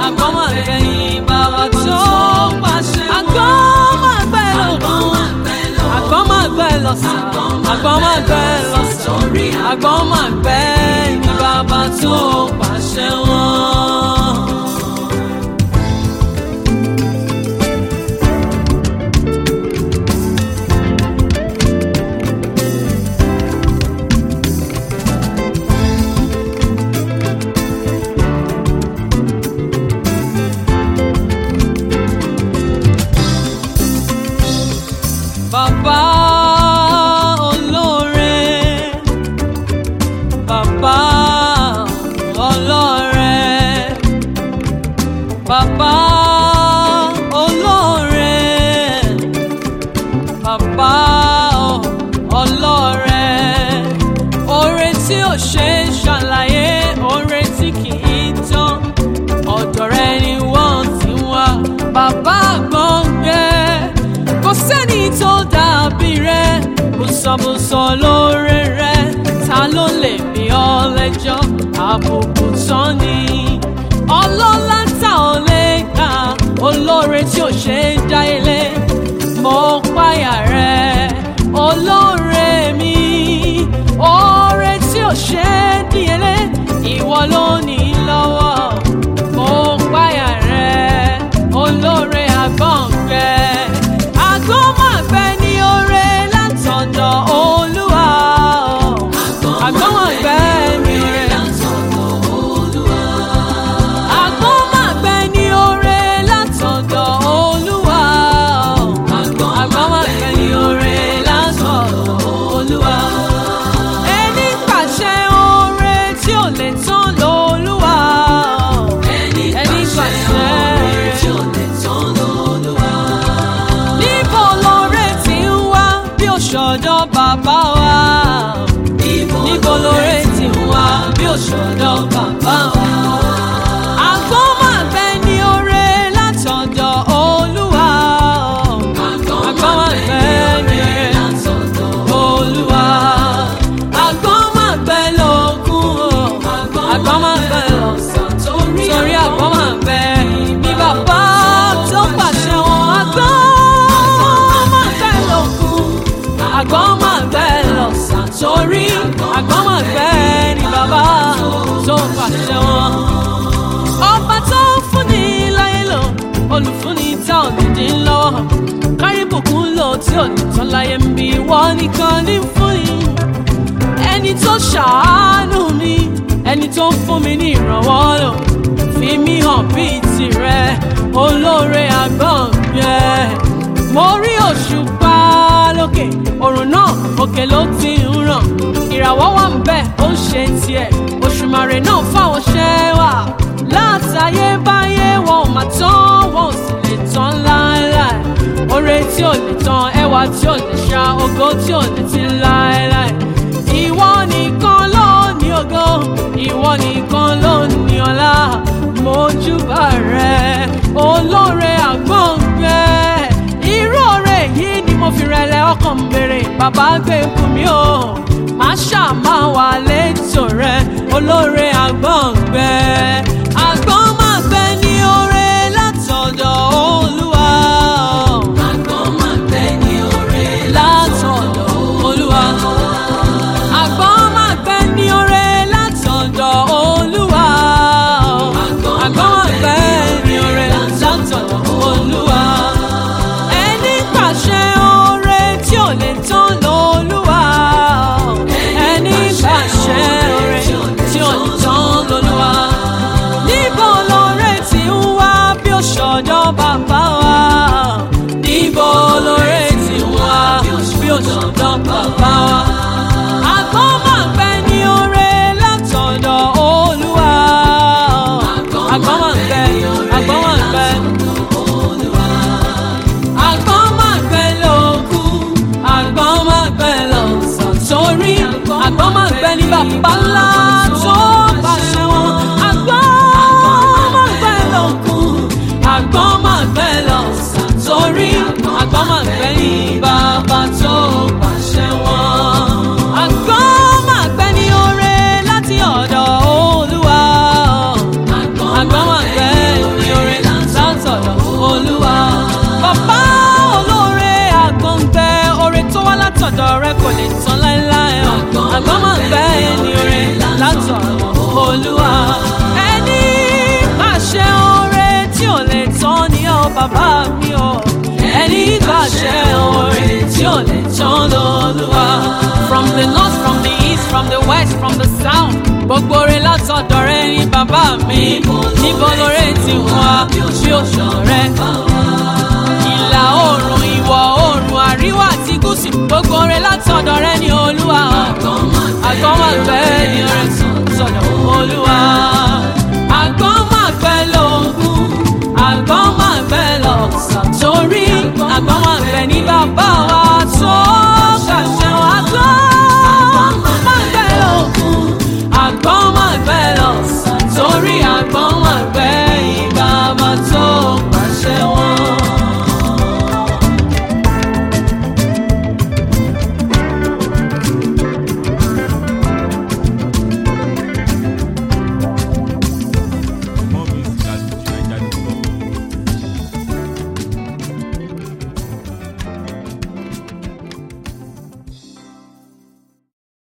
àgbọ̀n máa gbẹ ní bàbá tó pàṣẹ. àgbọ̀n máa gbẹ lókun, àgbọ̀n máa gbẹ lọ́sàn, àgbọ̀n máa gbẹ lọ́sàn, àgbọ̀n máa gbẹ ní bàbá tó pàṣẹ wọn. Bàbá olóore, bàbá olóore, bàbá olóore, bàbá olóore, oore tí ò ṣe é ṣàlàyé, oore tí kì í tán, ọ̀dọ̀ rẹ ni wọ́n ti wá. Bàbá gbọ̀ngbẹ́, kò sẹ́ni tó dàbí rẹ, bùsọ̀bùsọ̀ lóore rẹ, ta ló lè bí ọ lẹ́jọ́? Àbùkù tán ni ọlọ́lá tá ò lè kà, olóore tí ò ṣe é dá ilé. Mo páyà rẹ, olóore mi, oore tí ò ṣe é díyelé, ìwọ ló ní lọ́wọ́. Mo páyà rẹ, olóore àgbọ̀ngbẹ́. Àgbọ̀n máa gbẹ ní oore látọ̀dọ̀ Olúwa. Àgbọ̀n máa gbẹ ní oore látọ̀dọ̀ Olúwa. Àgbọ̀n máa gbẹ ní oore látọ̀dọ̀ Olúwa. Àgbọ̀n máa gbẹ ní oore látọ̀dọ̀ Olúwa. Ẹni pàṣẹ oore tí ò lè tán lÓlúwa. Ẹni pàṣẹ oore tí ò lè tán lÓlúwa. Níbo lóore ti ń wá bí ó ṣọ̀dọ̀ bàbá wa? Níbo lóore ti ń wá bí ó ṣọ̀dọ̀ bàbá wa? Àgbọ̀n máa gbẹ ní oore látọ̀dọ̀ Olúwa. Àgbọ̀n máa gbẹ ní oore látọ̀dọ̀ Olúwa. Àgbọ̀n máa gbẹ lókun, àgbọ̀n máa gbẹ lọ́sàn, torí àgbọ̀n máa gbẹ ní bàbá tó pàṣẹ wọn. Àgbọ̀n máa gbẹ lọ́sàn, torí àgbọ̀n máa gbẹ ní bàbá tó pàṣẹ wọn. Ọba tó ń fúnni láyé lò, olùfúnni tá ò ní dín lọ́wọ́, kárí bùkún lò tí ò ní tán láyé ń bí wọ́n nìkan ní fúnni. Ẹni tó ṣàánú mi, ẹni tó ń fún mi ní ìrànwọ́ lò, fi mí hàn bíi tirẹ̀, olóore àgbọ̀ngbẹ́. Mo rí òṣùpá lókè, òrùn náà òkè ló ti ń ràn, ìràwọ̀ wà ń bẹ̀ ó ń ṣe tiẹ̀, òṣùmàrè náà fáwọn ṣẹ́ wà. Látayébáyé wọn ò mà tán, wọn ò sì lè tán láéláé. Oore tí ò lè tán, ẹwà tí ò lè ṣá, ògo tí ò lè ti láéláé. Ìwọ nìkan ló ní ògo, ìwọ nìkan ló ní ọlá. Mójúbà rẹ, olóore àgbọ̀ngbẹ́. Irú oore yìí ni mo fi rẹ̀lẹ̀ ọkàn ń béèrè, bàbá gbé fún mi o. Má ṣàmà wà létò rẹ, olóore àgbọ̀ngbẹ́. Àgbọ̀n máa gbẹ ní oore látọ̀dọ̀ Olúwa. Àgbọ̀n máa gbẹ ní oore látọ̀dọ̀ Olúwa. Àgbọ̀n máa gbẹ ní oore látọ̀dọ̀ Olúwa. Àgbọ̀n máa gbẹ ní oore látọ̀dọ̀ Olúwa. Ẹni pàṣẹ oore tí ò lè tán lÓlúwa. Ẹni pàṣẹ oore tí ò lè tán lÓlúwa. Níbo lóore ti ń wá bí ó ṣọ̀dọ̀ bàbá wa? Níbo lóore ti ń wá bí ó ṣọ̀dọ̀ bàbá wa? Àgbọ̀n máa gbẹ ní oore látọ̀dọ̀ Olúwa. Àgbọ̀n máa gbẹ, àgbọ̀n máa gbẹ. Àgbọ̀n máa gbẹ lókun, àgbọ̀n máa gbẹ lọ́sàn, torí àgbọ̀n máa gbẹ ní bàbá ńlá tó pàṣẹ wọn. Àgbọ̀n máa gbẹ lókun, àgbọ̀n máa gbẹ lọ́sàn, torí àgbọ̀n máa gbẹ ní bàbá tó pàṣẹ wọn. Àgbọ̀n máa gbẹ ní oore láti ọ̀dọ̀ Olúwa. Àgbọ̀n máa gbẹ ní látọ̀dọ̀ rẹ kò lè tán láéláé o. Àgbọ́n máa gbẹ́ ní oore látọ̀dọ̀ Olúwa. Ẹni pàṣẹ oore tí ò lè tán ni ó bàbá mi o. Ẹni pàṣẹ oore tí ò lè tán lọ́lúwa. From the north, from the east, from the west, from the south, gbogbo oore látọ̀dọ̀ rẹ ni bàbá mi. Níbo lóore ti wá bí òṣùwọ̀n rẹ? Ìlà oòrùn, ìwọ̀ oòrùn, àríwá àti gúúsù, gbogbo oore látọ̀dọ̀ rẹ ni Olúwa. Àgbọ́n máa gbẹ́ ní oore látọ̀dọ̀ Olúwa. Àgbọ́n máa gbẹ́ lógún, àgbọ́n máa gbẹ́ lọ́sàn torí àgbọ́n máa gbẹ́ ní bàbá